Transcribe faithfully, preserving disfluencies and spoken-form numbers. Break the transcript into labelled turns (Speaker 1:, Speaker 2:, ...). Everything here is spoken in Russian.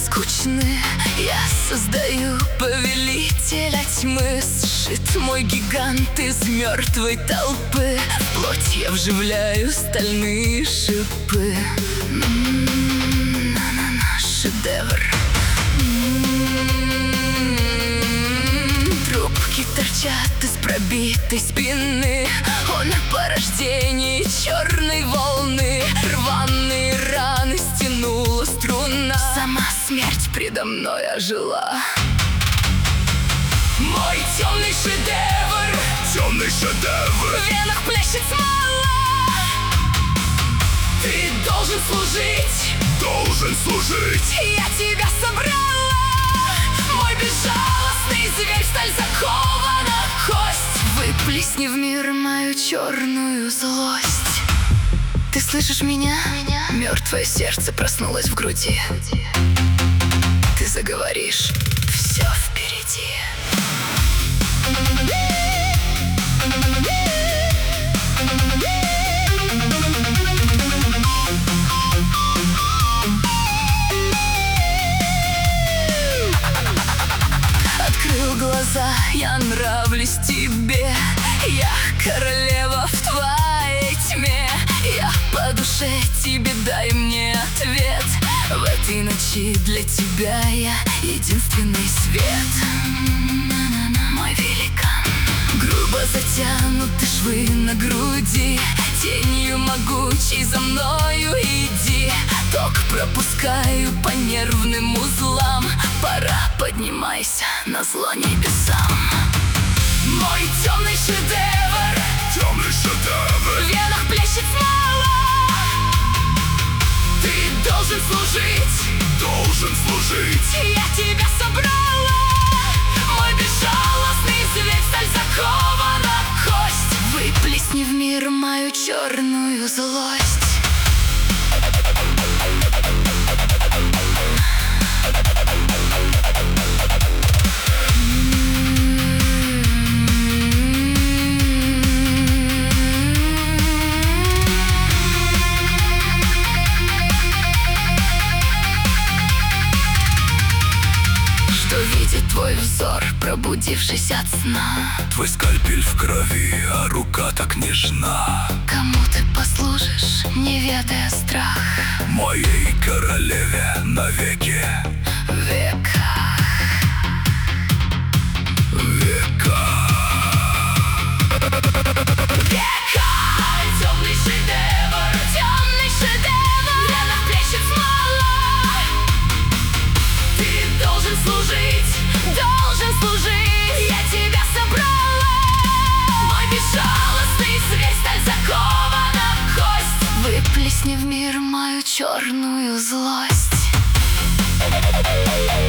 Speaker 1: скучны. Я создаю повелителя тьмы. Сшит мой гигант из мертвой толпы. В плоть я вживляю стальные шипы. М-м-м, на-на-на, шедевр. Трубки торчат из пробитой спины. Он порождение черной волны. Рваные раны стянула струна. Сама смерть предо мной ожила. Мой темный шедевр,
Speaker 2: темный шедевр,
Speaker 1: в венах плещет смола. Ты должен служить,
Speaker 2: должен служить.
Speaker 1: я тебя собрала. Мой безжалостный зверь, в сталь закована кость. Выплесни в мир мою черную злость. Ты слышишь меня? меня? Мертвое сердце проснулось в груди. Ты заговоришь, все впереди. Открыл глаза, я нравлюсь тебе. Я королева в твоей тьме. Я по душе тебе, дай мне ответ. В этой ночи для тебя я единственный свет. Мой великан. Грубо затянуты швы на груди. Тенью могучей за мною иди. Ток пропускаю по нервным узлам. Пора, поднимайся назло небесам. Мой темный шедевр,
Speaker 2: темный шедевр,
Speaker 1: в венах плещет смола. Ты должен служить,
Speaker 2: должен служить.
Speaker 1: я тебя собрала. Мой безжалостный зверь, в сталь закована кость. Выплесни в мир мою черную злость. Видит твой взор, пробудившись от сна.
Speaker 2: Твой скальпель в крови, а рука так нежна.
Speaker 1: Кому ты послужишь, не ведая страх?
Speaker 2: Моей королеве навеки.
Speaker 1: Века.
Speaker 2: Века.
Speaker 1: Века. Темный шедевр, темный шедевр, в венах плещет смола. Ты должен служить, должен служить, я тебя собрала. Мой безжалостный зверь, сталь закована кость. Выплесни в мир мою черную злость.